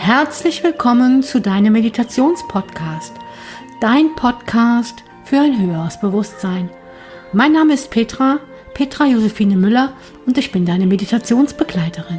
Herzlich willkommen zu deinem Meditationspodcast, dein Podcast für ein höheres Bewusstsein. Mein Name ist Petra Josephine Müller und ich bin deine Meditationsbegleiterin.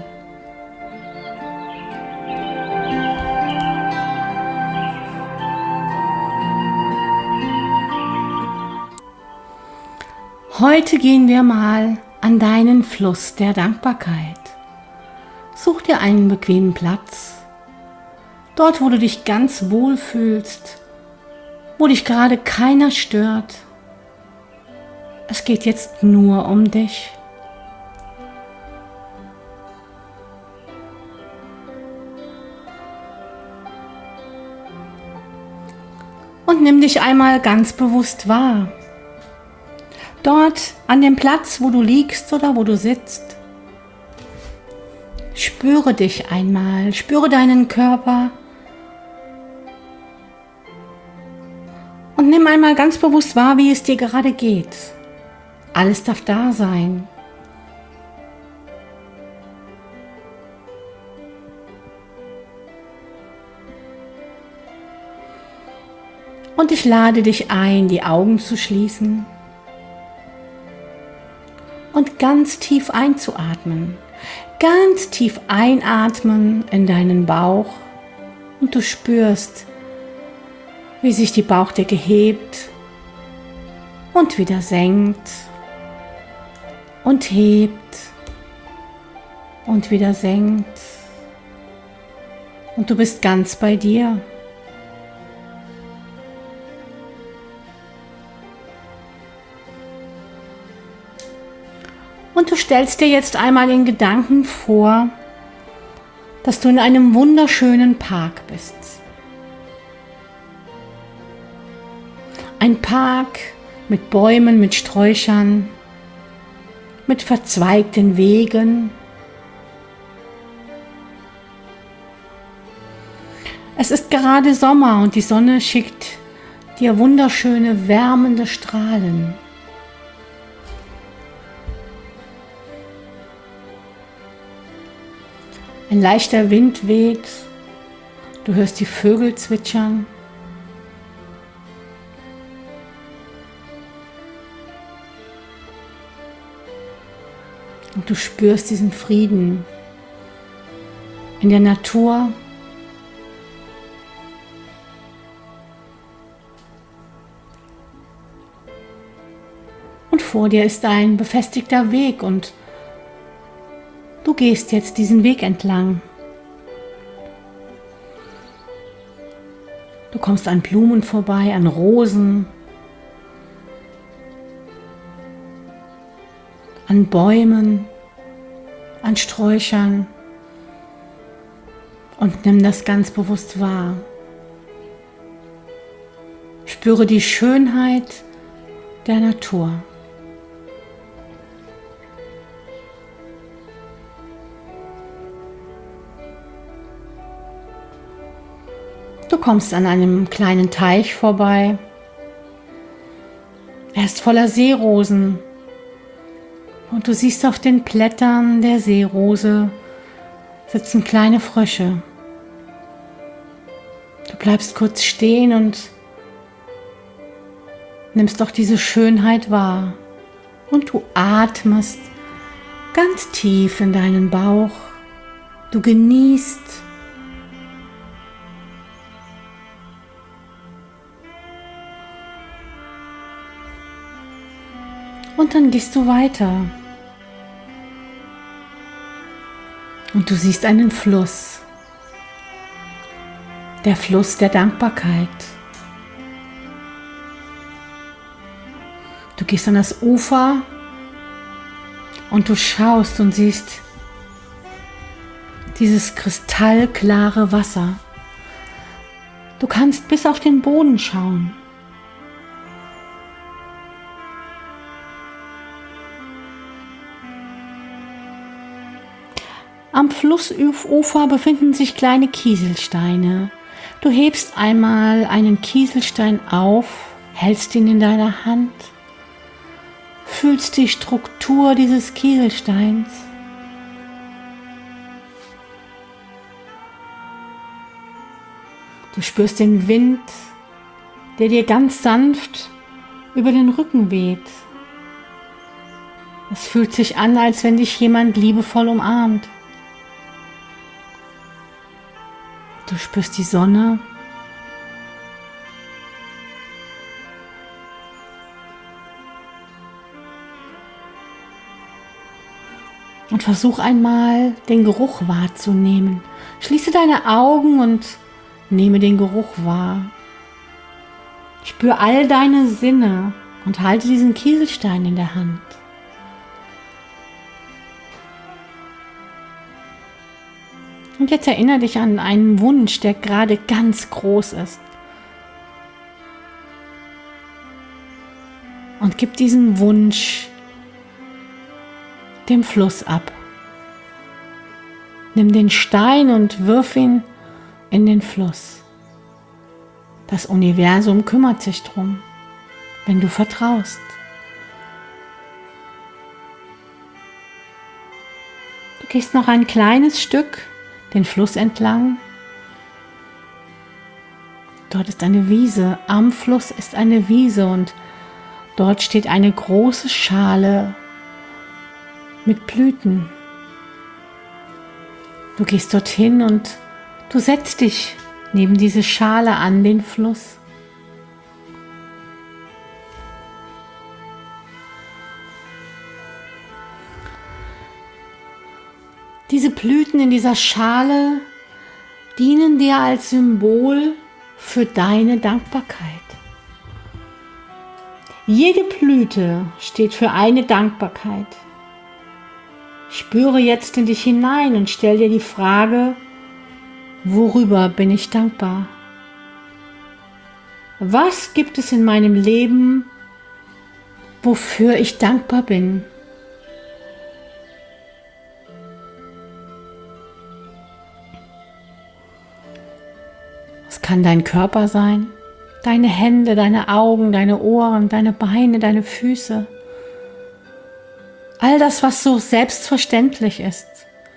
Heute gehen wir mal an deinen Fluss der Dankbarkeit. Such dir einen bequemen Platz, dort wo du dich ganz wohl fühlst, wo dich gerade keiner stört. Es geht jetzt nur um dich. Und nimm dich einmal ganz bewusst wahr. Dort an dem Platz, wo du liegst oder wo du sitzt. Spüre dich einmal, spüre deinen Körper und nimm einmal ganz bewusst wahr, wie es dir gerade geht. Alles darf da sein. Und ich lade dich ein, die Augen zu schließen und ganz tief einzuatmen. Ganz tief einatmen in deinen Bauch und du spürst, wie sich die Bauchdecke hebt und wieder senkt und hebt und wieder senkt und du bist ganz bei dir. Und du stellst dir jetzt einmal in Gedanken vor, dass du in einem wunderschönen Park bist. Ein Park mit Bäumen, mit Sträuchern, mit verzweigten Wegen. Es ist gerade Sommer und die Sonne schickt dir wunderschöne, wärmende Strahlen. Ein leichter Wind weht, du hörst die Vögel zwitschern. Und du spürst diesen Frieden in der Natur. Und vor dir ist ein befestigter Weg und du gehst jetzt diesen Weg entlang. Du kommst an Blumen vorbei, an Rosen, an Bäumen, an Sträuchern und nimm das ganz bewusst wahr. Spüre die Schönheit der Natur. Du kommst an einem kleinen Teich vorbei. Er ist voller Seerosen. Und du siehst auf den Blättern der Seerose sitzen kleine Frösche. Du bleibst kurz stehen und nimmst doch diese Schönheit wahr. Und du atmest ganz tief in deinen Bauch. Du genießt und dann gehst du weiter und du siehst einen Fluss, der Fluss der Dankbarkeit. Du gehst an das Ufer und du schaust und siehst dieses kristallklare Wasser. Du kannst bis auf den Boden schauen. Am Flussufer befinden sich kleine Kieselsteine. Du hebst einmal einen Kieselstein auf, hältst ihn in deiner Hand, fühlst die Struktur dieses Kieselsteins Du spürst den Wind, der dir ganz sanft über den Rücken weht. Es fühlt sich an, als wenn dich jemand liebevoll umarmt. Du spürst die Sonne. Und versuch einmal, den Geruch wahrzunehmen. Schließe deine Augen und nehme den Geruch wahr. Spür all deine Sinne und halte diesen Kieselstein in der Hand. Und jetzt erinnere dich an einen Wunsch, der gerade ganz groß ist. Und gib diesen Wunsch dem Fluss ab. Nimm den Stein und wirf ihn in den Fluss. Das Universum kümmert sich drum, wenn du vertraust. Du gehst noch ein kleines Stück den Fluss entlang. Dort ist eine Wiese. Am Fluss ist eine Wiese und dort steht eine große Schale mit Blüten. Du gehst dorthin und du setzt dich neben diese Schale an den Fluss. Diese Blüten in dieser Schale dienen dir als Symbol für deine Dankbarkeit. Jede Blüte steht für eine Dankbarkeit. Spüre jetzt in dich hinein und stell dir die Frage, worüber bin ich dankbar? Was gibt es in meinem Leben, wofür ich dankbar bin? Es kann dein Körper sein, deine Hände, deine Augen, deine Ohren, deine Beine, deine Füße. All das, was so selbstverständlich ist.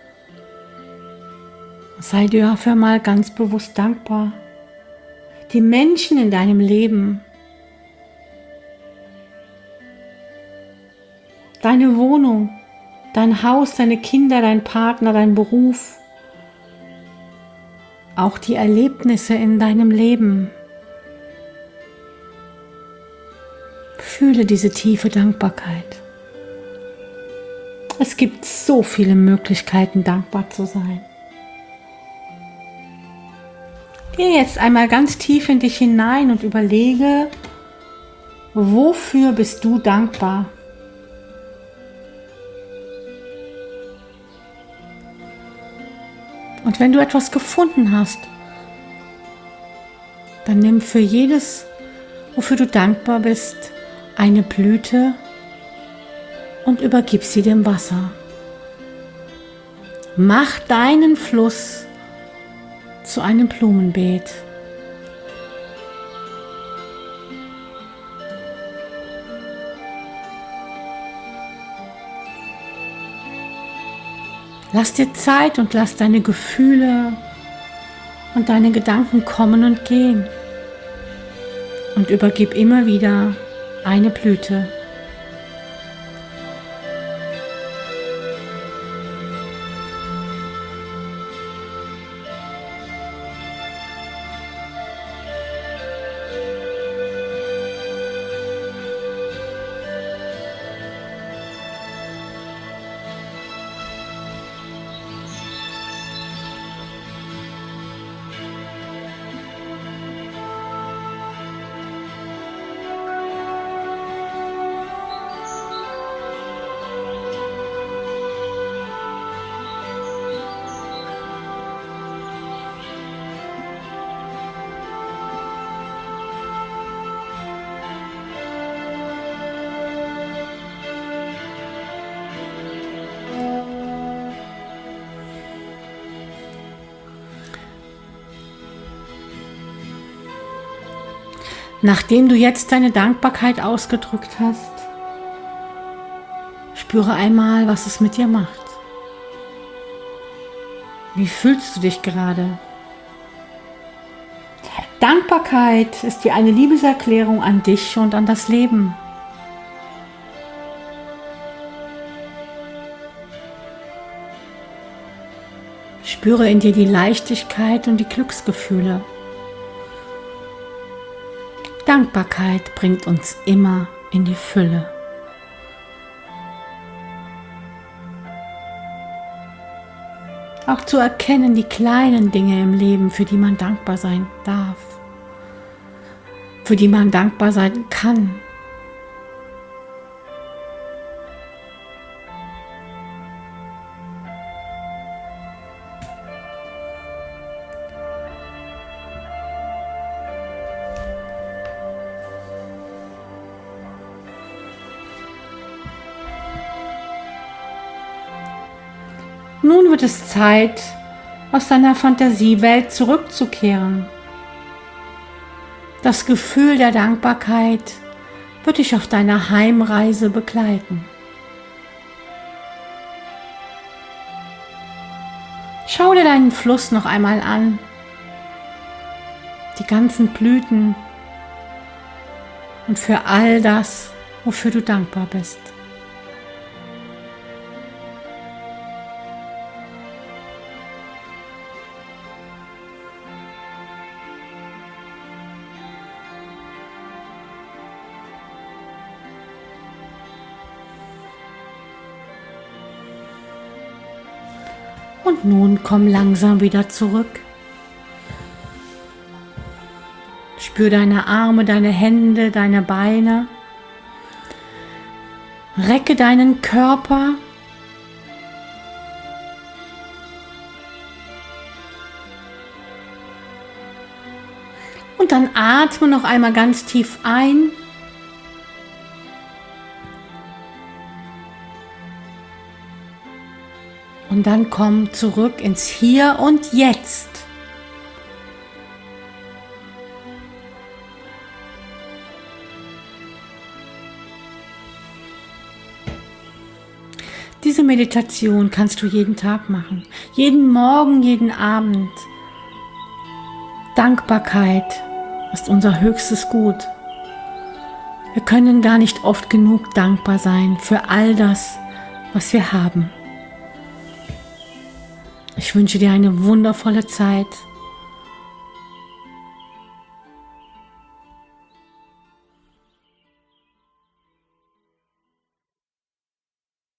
Sei dir dafür mal ganz bewusst dankbar. Die Menschen in deinem Leben, deine Wohnung, dein Haus, deine Kinder, dein Partner, dein Beruf, auch die Erlebnisse in deinem Leben. Fühle diese tiefe Dankbarkeit. Es gibt so viele Möglichkeiten, dankbar zu sein. Geh jetzt einmal ganz tief in dich hinein und überlege, wofür bist du dankbar? Und wenn du etwas gefunden hast, dann nimm für jedes, wofür du dankbar bist, eine Blüte und übergib sie dem Wasser. Mach deinen Fluss zu einem Blumenbeet. Lass dir Zeit und lass deine Gefühle und deine Gedanken kommen und gehen. Und übergib immer wieder eine Blüte. Nachdem du jetzt deine Dankbarkeit ausgedrückt hast, spüre einmal, was es mit dir macht. Wie fühlst du dich gerade? Dankbarkeit ist wie eine Liebeserklärung an dich und an das Leben. Spüre in dir die Leichtigkeit und die Glücksgefühle. Dankbarkeit bringt uns immer in die Fülle. Auch zu erkennen die kleinen Dinge im Leben, für die man dankbar sein darf, für die man dankbar sein kann. Nun wird es Zeit, aus deiner Fantasiewelt zurückzukehren. Das Gefühl der Dankbarkeit wird dich auf deiner Heimreise begleiten. Schau dir deinen Fluss noch einmal an, die ganzen Blüten und für all das, wofür du dankbar bist. Und nun komm langsam wieder zurück. Spür deine Arme, deine Hände, deine Beine. Recke deinen Körper. Und dann atme noch einmal ganz tief ein. Und dann komm zurück ins Hier und Jetzt. Diese Meditation kannst du jeden Tag machen. Jeden Morgen, jeden Abend. Dankbarkeit ist unser höchstes Gut. Wir können gar nicht oft genug dankbar sein für all das, was wir haben. Ich wünsche dir eine wundervolle Zeit.